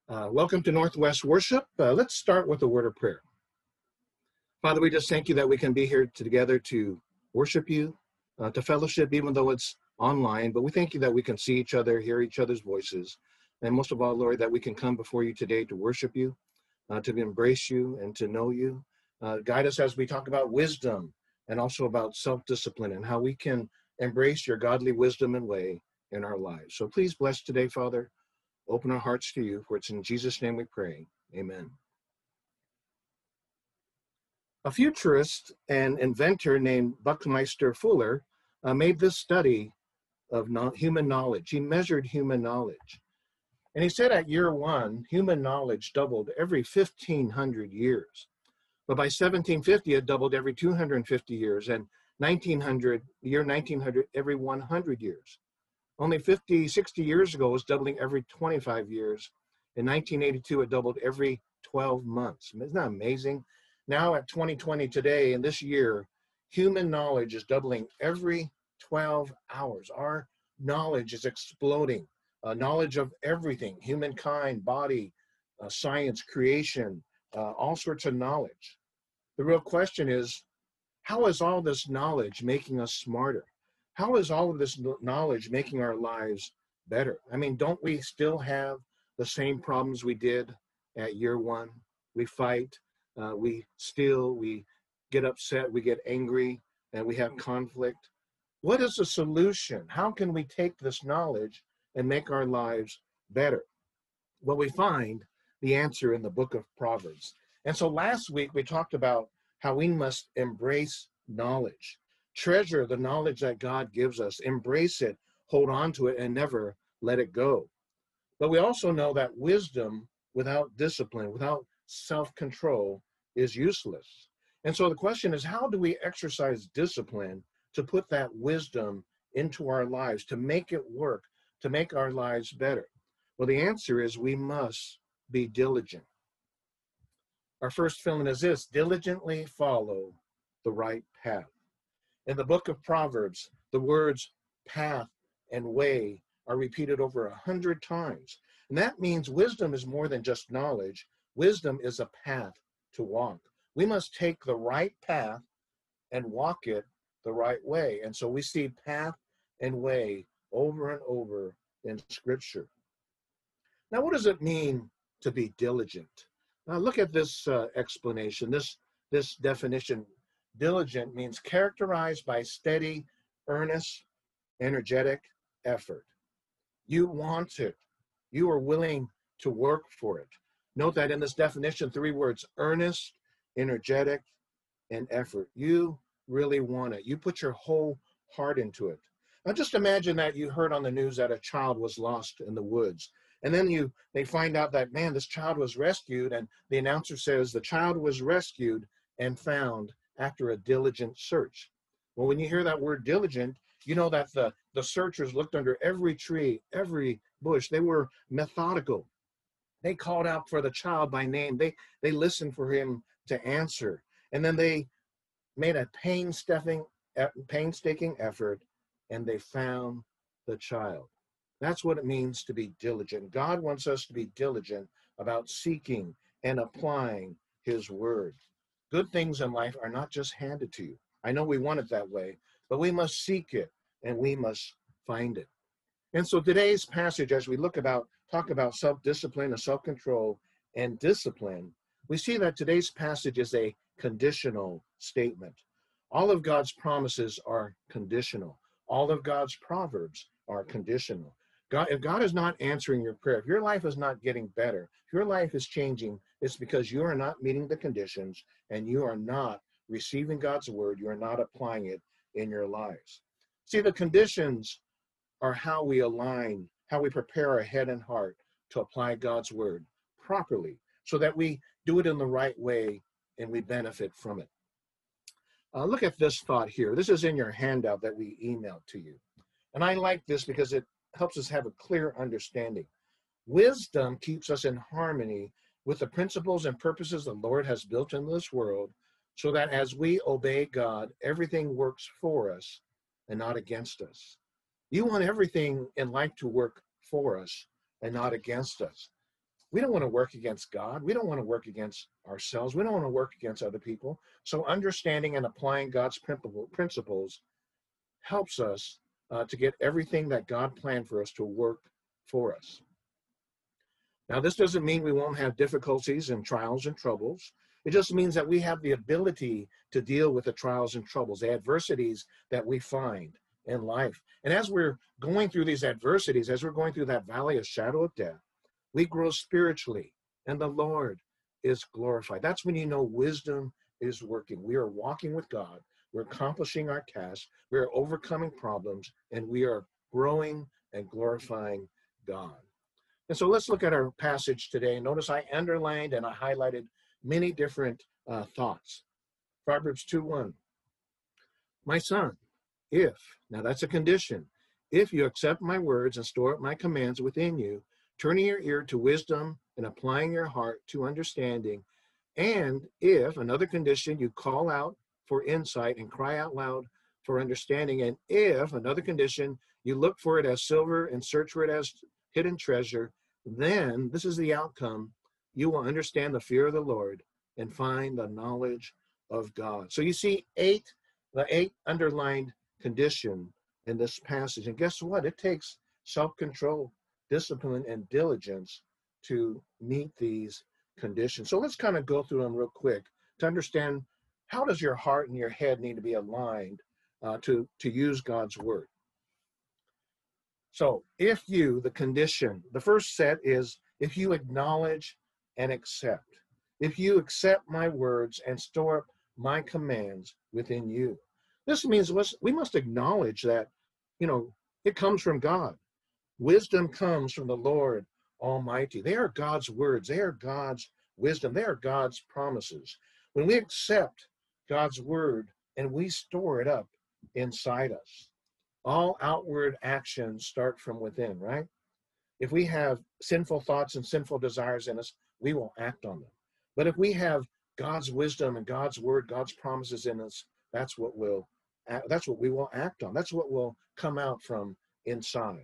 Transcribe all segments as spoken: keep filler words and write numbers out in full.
Uh, welcome to Northwest Worship. Uh, let's start with a word of prayer. Father, we just thank you that we can be here together to worship you, uh, to fellowship, even though it's online. But we thank you that we can see each other, hear each other's voices. And most of all, Lord, that we can come before you today to worship you, uh, to embrace you, and to know you. Uh, guide us as we talk about wisdom and also about self-discipline and how we can embrace your godly wisdom and way in our lives. So please bless today, Father. Open our hearts to you, for it's in Jesus' name we pray. Amen. A futurist and inventor named Buckminster Fuller uh, made this study of no- human knowledge. He measured human knowledge. And he said at year one, human knowledge doubled every fifteen hundred years. But by seventeen fifty, it doubled every two hundred fifty years, and nineteen hundred, year nineteen hundred, every one hundred years. Only fifty, sixty years ago, it was doubling every twenty-five years. In nineteen eighty-two, it doubled every twelve months. Isn't that amazing? Now at twenty twenty today, in this year, human knowledge is doubling every twelve hours. Our knowledge is exploding. Uh, knowledge of everything, humankind, body, uh, science, creation, uh, all sorts of knowledge. The real question is, how is all this knowledge making us smarter? How is all of this knowledge making our lives better? I mean, don't we still have the same problems we did at year one? We fight, uh, we steal, we get upset, we get angry, and we have conflict. What is the solution? How can we take this knowledge and make our lives better? Well, we find the answer in the book of Proverbs. And so last week we talked about how we must embrace knowledge. Treasure the knowledge that God gives us, embrace it, hold on to it, and never let it go. But we also know that wisdom without discipline, without self-control, is useless. And so the question is, how do we exercise discipline to put that wisdom into our lives, to make it work, to make our lives better? Well, the answer is we must be diligent. Our first feeling is this: diligently follow the right path. In the book of Proverbs, the words path and way are repeated over a hundred times. And that means wisdom is more than just knowledge. Wisdom is a path to walk. We must take the right path and walk it the right way. And so we see path and way over and over in Scripture. Now, what does it mean to be diligent? Now, look at this uh, explanation, this, this definition. Diligent means characterized by steady, earnest, energetic effort. You want it. You are willing to work for it. Note that in this definition, three words: earnest, energetic, and effort. You really want it. You put your whole heart into it. Now just imagine that you heard on the news that a child was lost in the woods. And then you they find out that, man, this child was rescued, and the announcer says the child was rescued and found after a diligent search. Well, when you hear that word diligent, you know that the, the searchers looked under every tree, every bush. They were methodical. They called out for the child by name. They, they listened for him to answer. And then they made a painstaking, painstaking effort, and they found the child. That's what it means to be diligent. God wants us to be diligent about seeking and applying his word. Good things in life are not just handed to you. I know we want it that way, but we must seek it and we must find it. And so today's passage, as we look about, talk about self-discipline and self-control and discipline, we see that today's passage is a conditional statement. All of God's promises are conditional. All of God's proverbs are conditional. God, if God is not answering your prayer, if your life is not getting better, if your life is changing, it's because you are not meeting the conditions and you are not receiving God's word. You are not applying it in your lives. See, the conditions are how we align, how we prepare our head and heart to apply God's word properly so that we do it in the right way and we benefit from it. Uh, look at this thought here. This is in your handout that we emailed to you. And I like this because it helps us have a clear understanding. Wisdom keeps us in harmony with the principles and purposes the Lord has built in this world, so that as we obey God, everything works for us and not against us. You want everything in life to work for us and not against us. We don't want to work against God. We don't want to work against ourselves. We don't want to work against other people. So understanding and applying God's principles helps us uh, to get everything that God planned for us to work for us. Now, this doesn't mean we won't have difficulties and trials and troubles. It just means that we have the ability to deal with the trials and troubles, the adversities that we find in life. And as we're going through these adversities, as we're going through that valley of shadow of death, we grow spiritually, and the Lord is glorified. That's when you know wisdom is working. We are walking with God. We're accomplishing our tasks. We are overcoming problems, and we are growing and glorifying God. And so let's look at our passage today. Notice I underlined and I highlighted many different uh, thoughts. Proverbs two one. My son, if, now that's a condition, if you accept my words and store up my commands within you, turning your ear to wisdom and applying your heart to understanding, and if, another condition, you call out for insight and cry out loud for understanding, and if, another condition, you look for it as silver and search for it as hidden treasure, then, this is the outcome, you will understand the fear of the Lord and find the knowledge of God. So you see eight, the eight underlined condition in this passage. And guess what? It takes self-control, discipline, and diligence to meet these conditions. So let's kind of go through them real quick to understand, how does your heart and your head need to be aligned uh, to, to use God's word. So if you, the condition, the first set is if you acknowledge and accept. If you accept my words and store up my commands within you. This means we must acknowledge that, you know, it comes from God. Wisdom comes from the Lord Almighty. They are God's words. They are God's wisdom. They are God's promises. When we accept God's word and we store it up inside us, all outward actions start from within, right? If we have sinful thoughts and sinful desires in us, we will act on them. But if we have God's wisdom and God's word, God's promises in us, that's what will that's what we will act on. That's what will come out from inside.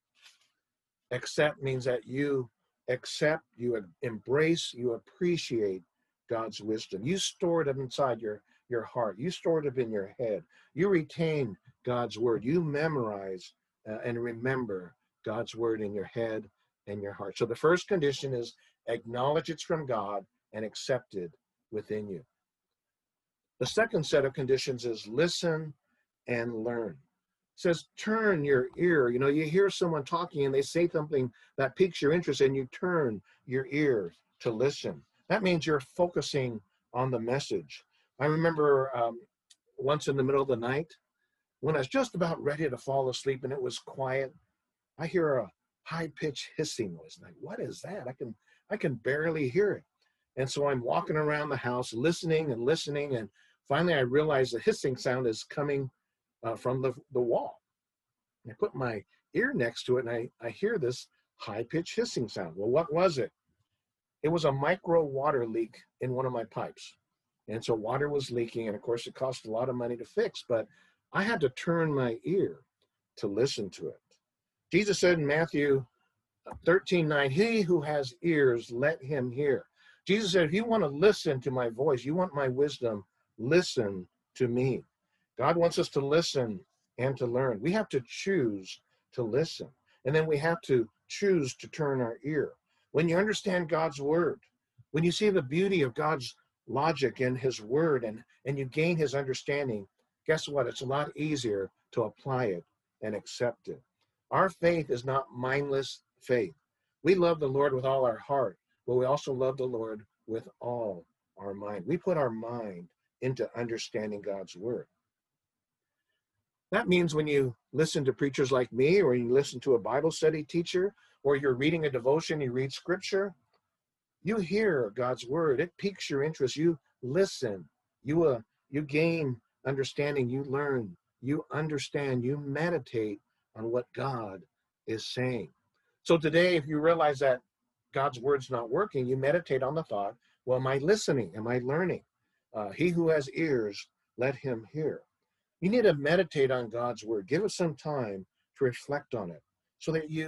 Accept means that you accept, you embrace, you appreciate God's wisdom. You store it inside your, your heart. You store it in your head. You retain God's word. You memorize uh, and remember God's word in your head and your heart. So the first condition is acknowledge it's from God and accept it within you. The second set of conditions is listen and learn. It says, turn your ear. You know, you hear someone talking and they say something that piques your interest and you turn your ear to listen. That means you're focusing on the message. I remember um, once in the middle of the night, when I was just about ready to fall asleep and it was quiet, I hear a high-pitched hissing noise. Like, what is that? I can, I can barely hear it. And so I'm walking around the house listening and listening, and finally I realized the hissing sound is coming uh, from the, the wall. I put my ear next to it and I, I hear this high-pitched hissing sound. Well, what was it? It was a micro water leak in one of my pipes. And so water was leaking, and of course it cost a lot of money to fix, but I had to turn my ear to listen to it. Jesus said in Matthew thirteen nine, he who has ears, let him hear. Jesus said, if you want to listen to my voice, you want my wisdom, listen to me. God wants us to listen and to learn. We have to choose to listen. And then we have to choose to turn our ear. When you understand God's word, when you see the beauty of God's logic in his word, and, and you gain his understanding, guess what? It's a lot easier to apply it and accept it. Our faith is not mindless faith. We love the Lord with all our heart, but we also love the Lord with all our mind. We put our mind into understanding God's word. That means when you listen to preachers like me, or you listen to a Bible study teacher, or you're reading a devotion, you read scripture, you hear God's word. It piques your interest. You listen. You, uh, you gain understanding. You learn. You understand. You meditate on what God is saying. So today, if you realize that God's word's not working, you meditate on the thought, well, am I listening? Am I learning? Uh, he who has ears, let him hear. You need to meditate on God's word. Give it some time to reflect on it so that you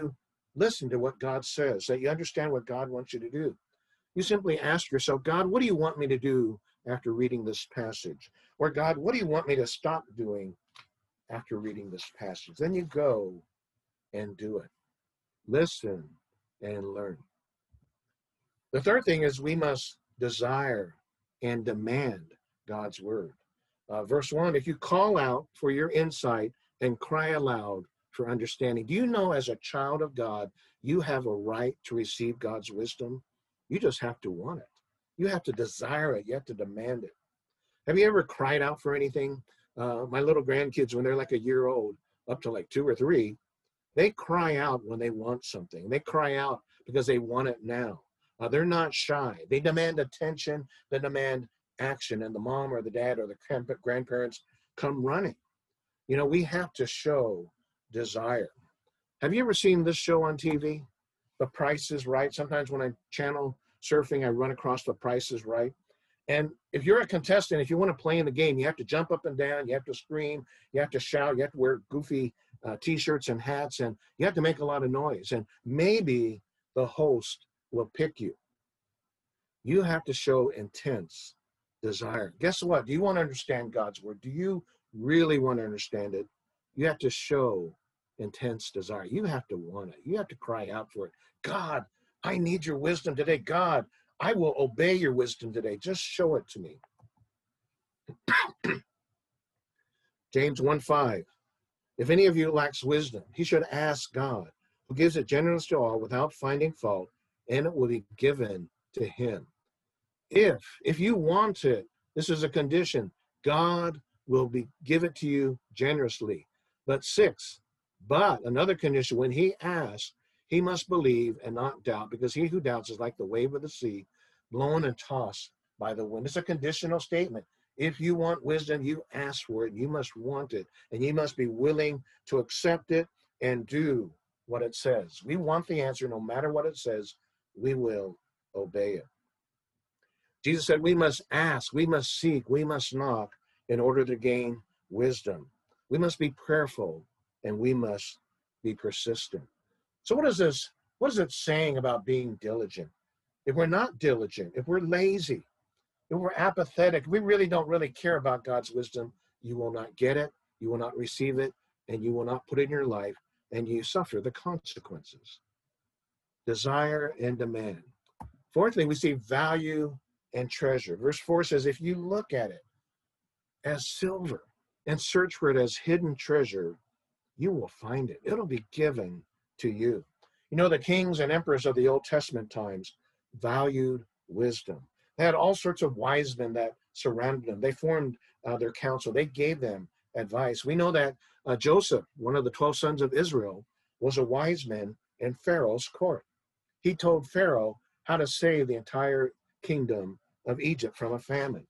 Listen to what God says, that you understand what God wants you to do. You simply ask yourself, God, what do you want me to do after reading this passage? Or God, what do you want me to stop doing after reading this passage? Then you go and do it. Listen and learn. The third thing is we must desire and demand God's word. Uh, verse one, if you call out for your insight and cry aloud for understanding. Do you know as a child of God, you have a right to receive God's wisdom? You just have to want it. You have to desire it. You have to demand it. Have you ever cried out for anything? Uh, my little grandkids, when they're like a year old, up to like two or three, they cry out when they want something. They cry out because they want it now. Uh, they're not shy. They demand attention. They demand action. And the mom or the dad or the grandparents come running. You know, we have to show desire. Have you ever seen this show on T V? The Price is Right. Sometimes when I'm channel surfing, I run across The Price is Right. And if you're a contestant, if you want to play in the game, you have to jump up and down, you have to scream, you have to shout, you have to wear goofy uh, t-shirts and hats, and you have to make a lot of noise. And maybe the host will pick you. You have to show intense desire. Guess what? Do you want to understand God's word? Do you really want to understand it? You have to show intense desire. You have to want it. You have to cry out for it. God, I need your wisdom today. God, I will obey your wisdom today. Just show it to me. James one five. If any of you lacks wisdom, he should ask God, who gives it generously to all without finding fault, and it will be given to him. If, if you want it, this is a condition. God will be give it to you generously. But six, but another condition, when he asks, he must believe and not doubt, because he who doubts is like the wave of the sea, blown and tossed by the wind. It's a conditional statement. If you want wisdom, you ask for it. You must want it, and you must be willing to accept it and do what it says. We want the answer no matter what it says. We will obey it. Jesus said we must ask, we must seek, we must knock in order to gain wisdom. We must be prayerful, and we must be persistent. So what is this? What is it saying about being diligent? If we're not diligent, if we're lazy, if we're apathetic, we really don't really care about God's wisdom, you will not get it, you will not receive it, and you will not put it in your life, and you suffer the consequences. Desire and demand. Fourthly, we see value and treasure. Verse four says, if you look at it as silver and search for it as hidden treasure, you will find it. It'll be given to you. You know, the kings and emperors of the Old Testament times valued wisdom. They had all sorts of wise men that surrounded them. They formed uh, their council. They gave them advice. We know that uh, Joseph, one of the twelve sons of Israel, was a wise man in Pharaoh's court. He told Pharaoh how to save the entire kingdom of Egypt from a famine.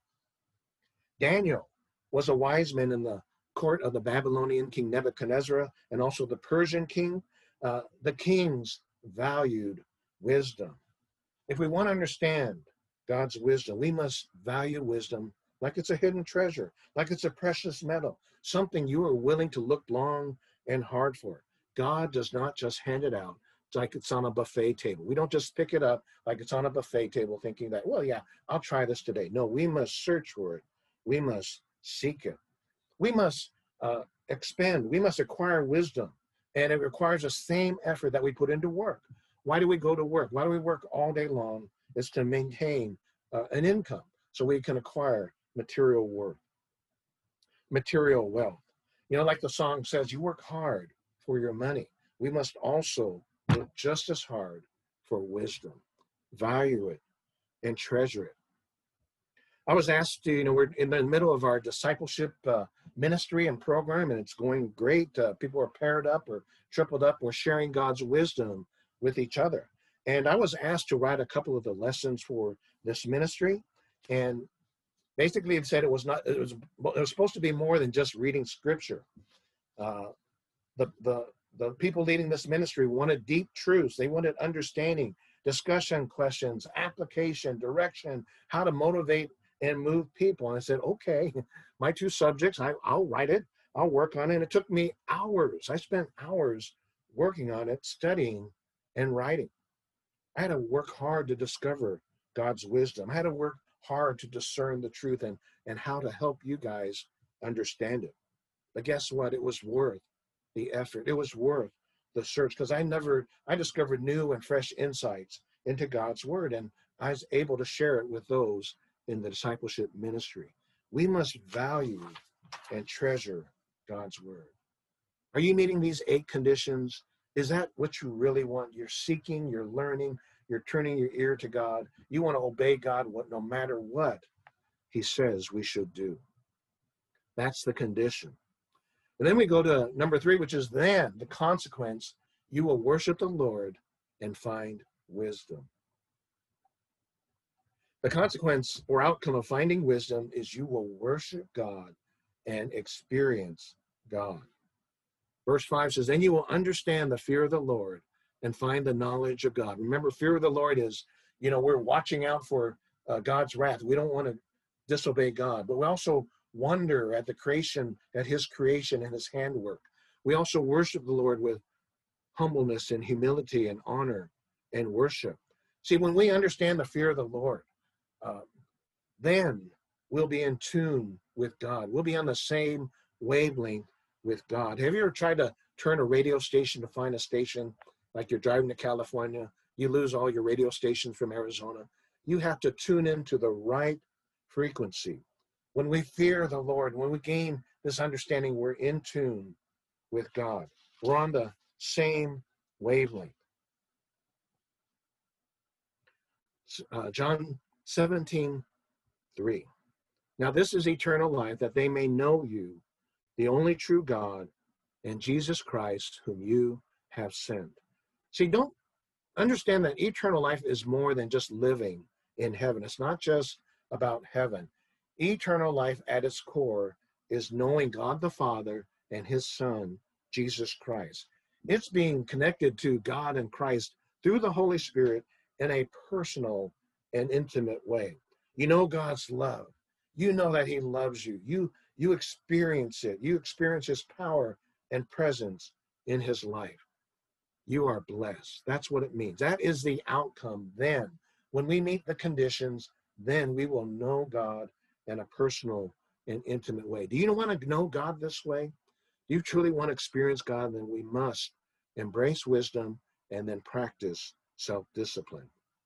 Daniel was a wise man in the court of the Babylonian king Nebuchadnezzar and also the Persian king. Uh, the kings valued wisdom. If we want to understand God's wisdom, we must value wisdom like it's a hidden treasure, like it's a precious metal, something you are willing to look long and hard for. God does not just hand it out like it's on a buffet table. We don't just pick it up like it's on a buffet table thinking that, well, yeah, I'll try this today. No, we must search for it. We must seek it. We must uh, expend. We must acquire wisdom. And it requires the same effort that we put into work. Why do we go to work? Why do we work all day long? It's to maintain uh, an income so we can acquire material worth, material wealth. You know, like the song says, you work hard for your money. We must also work just as hard for wisdom, value it, and treasure it. I was asked to, you know, we're in the middle of our discipleship uh, ministry and program, and it's going great. Uh, people are paired up or tripled up. We're sharing God's wisdom with each other. And I was asked to write a couple of the lessons for this ministry. And basically it said it was not, it was, it was supposed to be more than just reading scripture. Uh, the, the, the people leading this ministry wanted deep truths. They wanted understanding, discussion questions, application, direction, how to motivate and move people. And I said, okay, my two subjects, I, I'll write it, I'll work on it. And it took me hours. I spent hours working on it, studying and writing. I had to work hard to discover God's wisdom. I had to work hard to discern the truth and, and how to help you guys understand it. But guess what? It was worth the effort. It was worth the search, because I never, I discovered new and fresh insights into God's word, and I was able to share it with those in the discipleship ministry. We must value and treasure God's word. Are you meeting these eight conditions? Is that what you really want? You're seeking, you're learning, you're turning your ear to God. You want to obey God what, no matter what he says we should do. That's the condition. And then we go to number three, which is then the consequence. You will worship the Lord and find wisdom. The consequence or outcome of finding wisdom is you will worship God and experience God. Verse five says, then you will understand the fear of the Lord and find the knowledge of God. Remember, fear of the Lord is, you know, we're watching out for uh, God's wrath. We don't want to disobey God, but we also wonder at the creation, at his creation and his handwork. We also worship the Lord with humbleness and humility and honor and worship. See, when we understand the fear of the Lord, uh, then we'll be in tune with God. We'll be on the same wavelength with God. Have you ever tried to turn a radio station to find a station? Like you're driving to California, you lose all your radio stations from Arizona. You have to tune into the right frequency. When we fear the Lord, when we gain this understanding, we're in tune with God. We're on the same wavelength. Uh, John seventeen, three. Now this is eternal life, that they may know you, the only true God, and Jesus Christ, whom you have sent. See, don't understand that eternal life is more than just living in heaven. It's not just about heaven. Eternal life at its core is knowing God the Father and his Son, Jesus Christ. It's being connected to God and Christ through the Holy Spirit in a personal and intimate way. You know God's love. You know that he loves you. You, you experience it. You experience his power and presence in his life. You are blessed. That's what it means. That is the outcome then. When we meet the conditions, then we will know God in a personal and intimate way. Do you want to know God this way? Do you truly want to experience God? Then we must embrace wisdom and then practice self-discipline.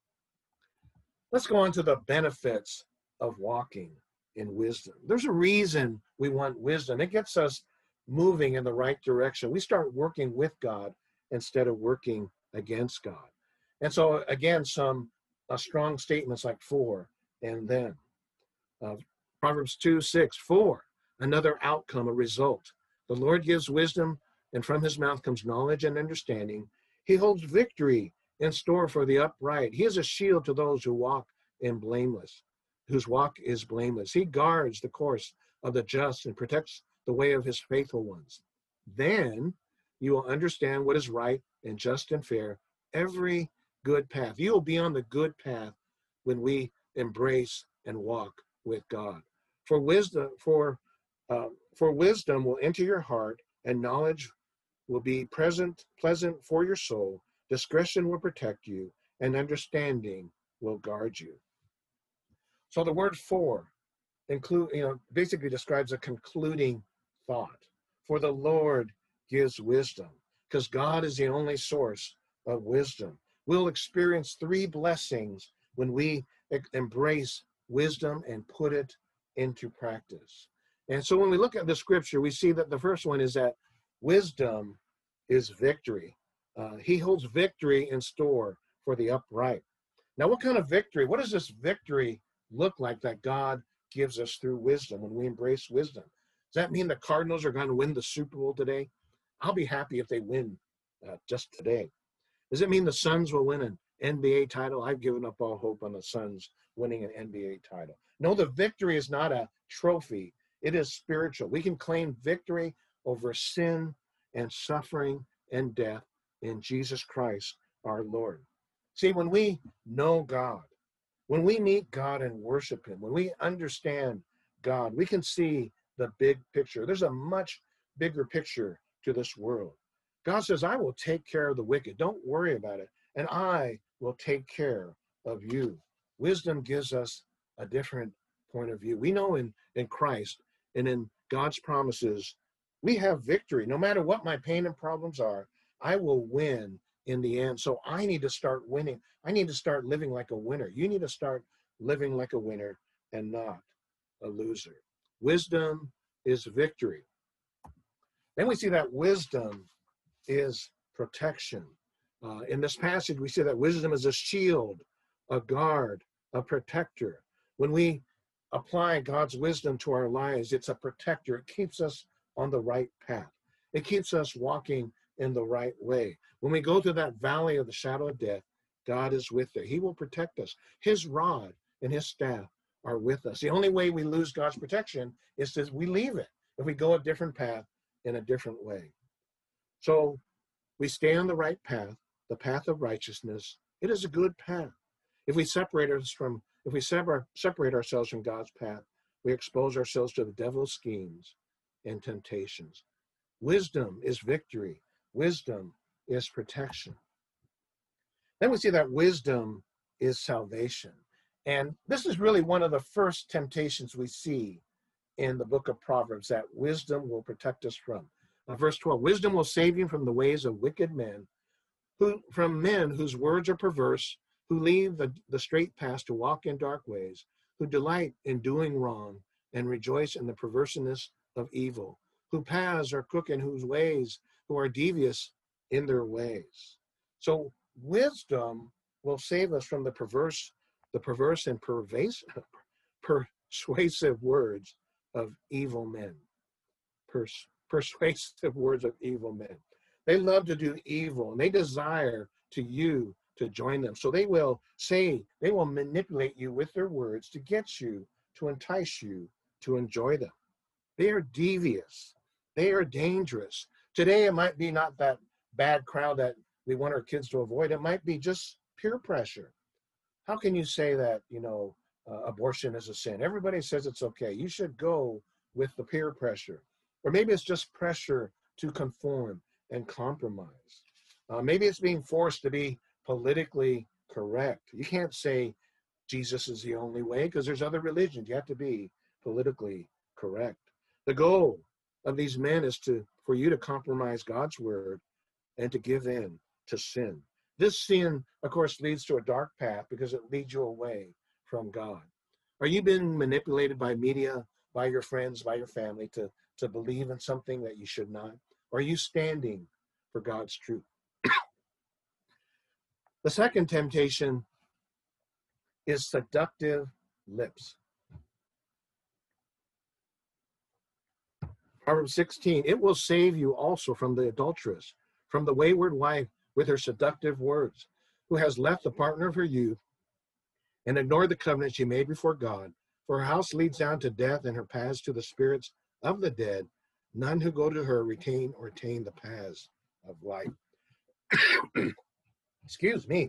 Let's go on to the benefits of walking in wisdom. There's a reason we want wisdom. It gets us moving in the right direction. We start working with God instead of working against God. And so again, some uh, strong statements like for and then. Uh, Proverbs two, six, for, another outcome, a result. The Lord gives wisdom, and from his mouth comes knowledge and understanding. He holds victory in store for the upright. He is a shield to those who walk in blameless, whose walk is blameless. He guards the course of the just and protects the way of his faithful ones. Then you will understand what is right and just and fair, every good path. You will be on the good path when we embrace and walk with God. For wisdom, for uh, for wisdom will enter your heart, and knowledge will be present, pleasant for your soul. Discretion will protect you, and understanding will guard you. So the word for include, you know, basically describes a concluding thought. For the Lord gives wisdom, because God is the only source of wisdom. We'll experience three blessings when we embrace wisdom and put it into practice. And so when we look at the scripture, we see that the first one is that wisdom is victory. Uh, he holds victory in store for the upright. Now, what kind of victory? What does this victory look like that God gives us through wisdom when we embrace wisdom? Does that mean the Cardinals are going to win the Super Bowl today? I'll be happy if they win uh, just today. Does it mean the Suns will win an N B A title? I've given up all hope on the Suns winning an N B A title. No, the victory is not a trophy. It is spiritual. We can claim victory over sin and suffering and death in Jesus Christ, our Lord. See, when we know God, when we meet God and worship him, when we understand God, we can see the big picture. There's a much bigger picture to this world. God says, I will take care of the wicked. Don't worry about it. And I will take care of you. Wisdom gives us a different point of view. We know in, in Christ and in God's promises, we have victory. No matter what my pain and problems are, I will win in the end. So I need to start winning. I need to start living like a winner. You need to start living like a winner and not a loser. Wisdom is victory. Then we see that wisdom is protection. Uh, in this passage, we see that wisdom is a shield, a guard, a protector. When we apply God's wisdom to our lives, it's a protector. It keeps us on the right path. It keeps us walking in the right way. When we go through that valley of the shadow of death, God is with us. He will protect us. His rod and his staff are with us. The only way we lose God's protection is that we leave it, if we go a different path in a different way. So we stay on the right path, the path of righteousness. It is a good path. If we separate us from, if we separate separate ourselves from God's path, we expose ourselves to the devil's schemes and temptations. Wisdom is victory. Wisdom is protection. Then we see that wisdom is salvation. And this is really one of the first temptations we see in the book of Proverbs, that wisdom will protect us from. Uh, verse twelve, wisdom will save you from the ways of wicked men, who from men whose words are perverse, who leave the, the straight paths to walk in dark ways, who delight in doing wrong and rejoice in the perverseness of evil, who paths are crooked, whose ways, who are devious in their ways. So wisdom will save us from the perverse, the perverse and pervasive, persuasive words of evil men. Pers- persuasive words of evil men. They love to do evil, and they desire to you to join them. So they will say, they will manipulate you with their words to get you, to entice you to enjoy them. They are devious. They are dangerous. Today, it might be not that bad crowd that we want our kids to avoid. It might be just peer pressure. How can you say that, you know, uh, abortion is a sin? Everybody says it's okay. You should go with the peer pressure. Or maybe it's just pressure to conform and compromise. Uh, maybe it's being forced to be politically correct. You can't say Jesus is the only way, because there's other religions. You have to be politically correct. The goal of these men is to for you to compromise God's word and to give in to sin. This sin, of course, leads to a dark path because it leads you away from God. Are you being manipulated by media, by your friends, by your family to, to believe in something that you should not? Or are you standing for God's truth? The second temptation is seductive lips. Proverbs sixteen, it will save you also from the adulteress, from the wayward wife with her seductive words, who has left the partner of her youth and ignored the covenant she made before God. For her house leads down to death, and her paths to the spirits of the dead. None who go to her retain or attain the paths of life. Excuse me.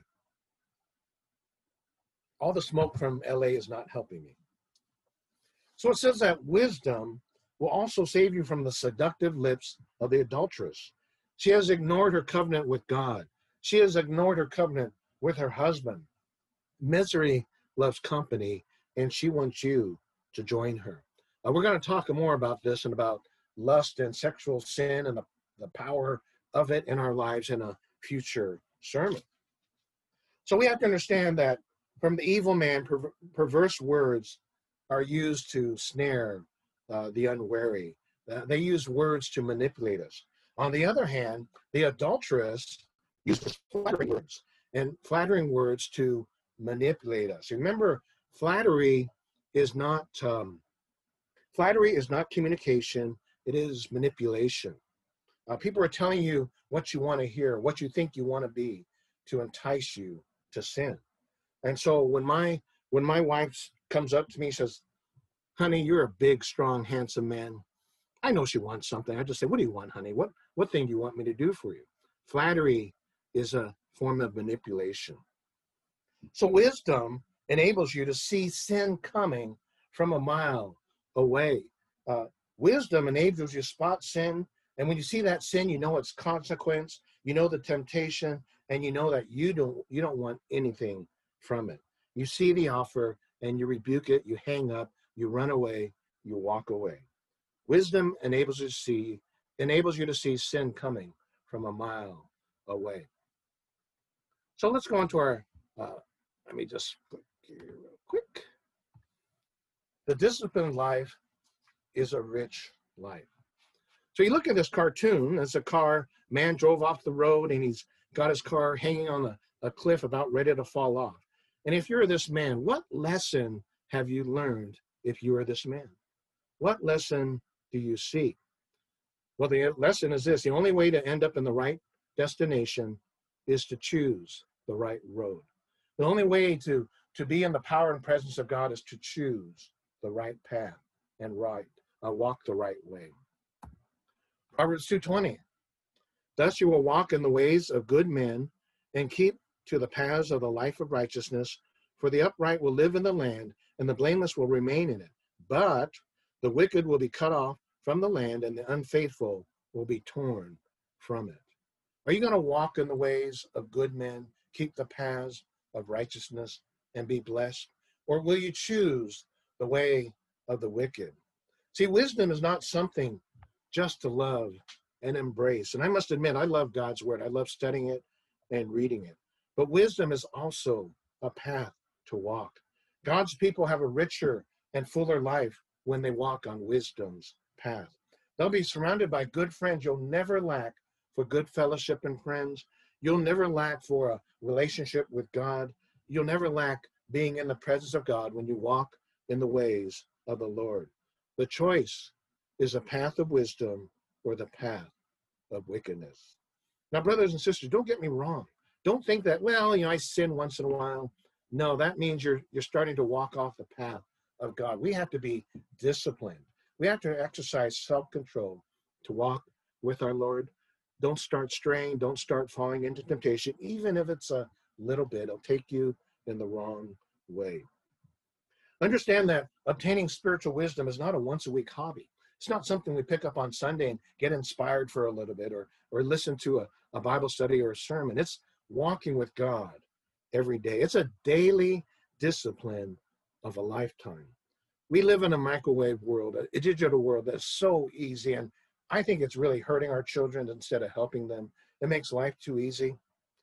All the smoke from L A is not helping me. So it says that wisdom will also save you from the seductive lips of the adulteress. She has ignored her covenant with God. She has ignored her covenant with her husband. Misery loves company, and she wants you to join her. Uh, we're going to talk more about this and about lust and sexual sin and the, the power of it in our lives in a future sermon. So we have to understand that from the evil man, per- perverse words are used to snare uh, the unwary. Uh, they use words to manipulate us. On the other hand, the adulteress uses flattering words and flattering words to manipulate us. Remember, flattery is not um, flattery is not communication. It is manipulation. Uh, people are telling you what you want to hear, what you think you want to be, to entice you to sin. And so when my when my wife comes up to me and says, honey, you're a big, strong, handsome man, I know she wants something. I just say, what do you want, honey? What, what thing do you want me to do for you? Flattery is a form of manipulation. So wisdom enables you to see sin coming from a mile away. Uh, wisdom enables you to spot sin And when you see that sin, you know its consequence, you know the temptation, and you know that you don't you don't want anything from it. You see the offer and you rebuke it, you hang up, you run away, you walk away. Wisdom enables you to see, enables you to see sin coming from a mile away. So let's go on to our, uh, let me just click here real quick. The disciplined life is a rich life. So you look at this cartoon, it's a car, man drove off the road and he's got his car hanging on a, a cliff about ready to fall off. And if you're this man, what lesson have you learned if you are this man? What lesson do you see? Well, the lesson is this: the only way to end up in the right destination is to choose the right road. The only way to, to be in the power and presence of God is to choose the right path and right, uh, walk the right way. Proverbs two twenty, thus you will walk in the ways of good men and keep to the paths of the life of righteousness, for the upright will live in the land and the blameless will remain in it. But the wicked will be cut off from the land and the unfaithful will be torn from it. Are you going to walk in the ways of good men, keep the paths of righteousness and be blessed? Or will you choose the way of the wicked? See, wisdom is not something just to love and embrace. And I must admit, I love God's word. I love studying it and reading it. But wisdom is also a path to walk. God's people have a richer and fuller life when they walk on wisdom's path. They'll be surrounded by good friends. You'll never lack for good fellowship and friends. You'll never lack for a relationship with God. You'll never lack being in the presence of God when you walk in the ways of the Lord. The choice is a path of wisdom or the path of wickedness. Now, brothers and sisters, don't get me wrong. Don't think that, well, you know, I sin once in a while. No, that means you're you're starting to walk off the path of God. We have to be disciplined. We have to exercise self-control to walk with our Lord. Don't start straying. Don't start falling into temptation. Even if it's a little bit, it'll take you in the wrong way. Understand that obtaining spiritual wisdom is not a once-a-week hobby. It's not something we pick up on Sunday and get inspired for a little bit or, or listen to a, a Bible study or a sermon. It's walking with God every day. It's a daily discipline of a lifetime. We live in a microwave world, a digital world that's so easy, and I think it's really hurting our children instead of helping them. It makes life too easy.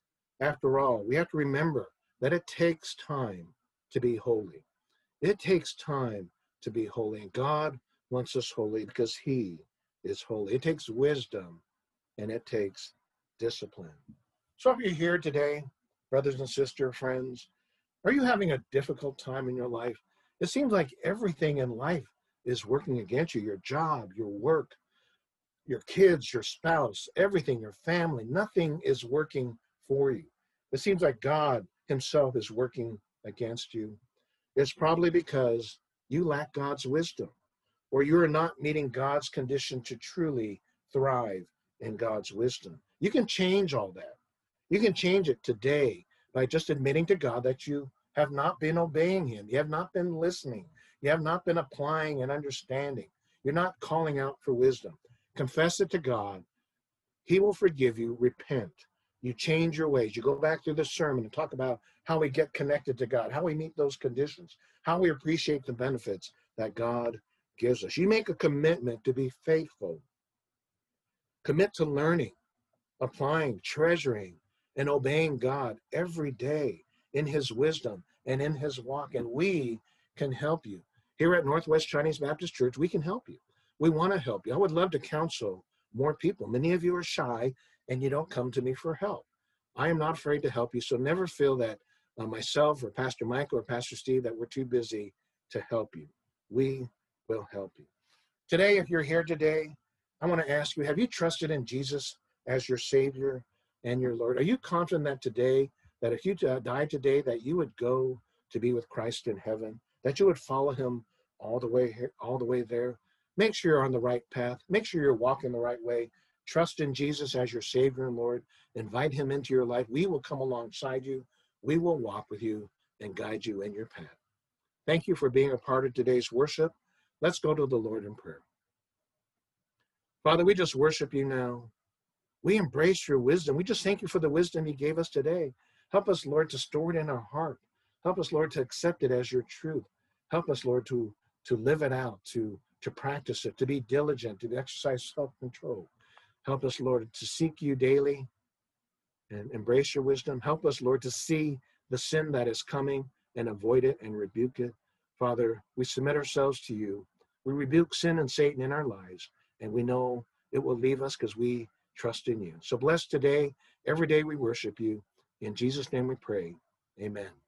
After all, we have to remember that it takes time to be holy. It takes time to be holy, and God wants us holy because he is holy. It takes wisdom, and it takes discipline. So if you're here today, brothers and sisters, friends, are you having a difficult time in your life? It seems like everything in life is working against you. Your job, your work, your kids, your spouse, everything, your family, nothing is working for you. It seems like God himself is working against you. It's probably because you lack God's wisdom, or you are not meeting God's condition to truly thrive in God's wisdom. You can change all that. You can change it today by just admitting to God that you have not been obeying him. You have not been listening. You have not been applying and understanding. You're not calling out for wisdom. Confess it to God. He will forgive you. Repent. You change your ways. You go back through the sermon and talk about how we get connected to God, how we meet those conditions, how we appreciate the benefits that God gives us. You make a commitment to be faithful. Commit to learning, applying, treasuring, and obeying God every day in his wisdom and in his walk. And we can help you. Here at Northwest Chinese Baptist Church, we can help you. We want to help you. I would love to counsel more people. Many of you are shy and you don't come to me for help. I am not afraid to help you. So never feel that uh, myself or Pastor Michael or Pastor Steve, that we're too busy to help you. We will help you. Today, if you're here today, I want to ask you, have you trusted in Jesus as your Savior and your Lord? Are you confident that today, that if you died today, that you would go to be with Christ in heaven, that you would follow him all the way here, all the way there? Make sure you're on the right path. Make sure you're walking the right way. Trust in Jesus as your Savior and Lord. Invite him into your life. We will come alongside you. We will walk with you and guide you in your path. Thank you for being a part of today's worship. Let's go to the Lord in prayer. Father, we just worship you now. We embrace your wisdom. We just thank you for the wisdom you gave us today. Help us, Lord, to store it in our heart. Help us, Lord, to accept it as your truth. Help us, Lord, to, to live it out, to, to practice it, to be diligent, to exercise self-control. Help us, Lord, to seek you daily and embrace your wisdom. Help us, Lord, to see the sin that is coming and avoid it and rebuke it. Father, we submit ourselves to you. We rebuke sin and Satan in our lives, and we know it will leave us because we trust in you. So bless today. Every day we worship you. In Jesus' name we pray. Amen.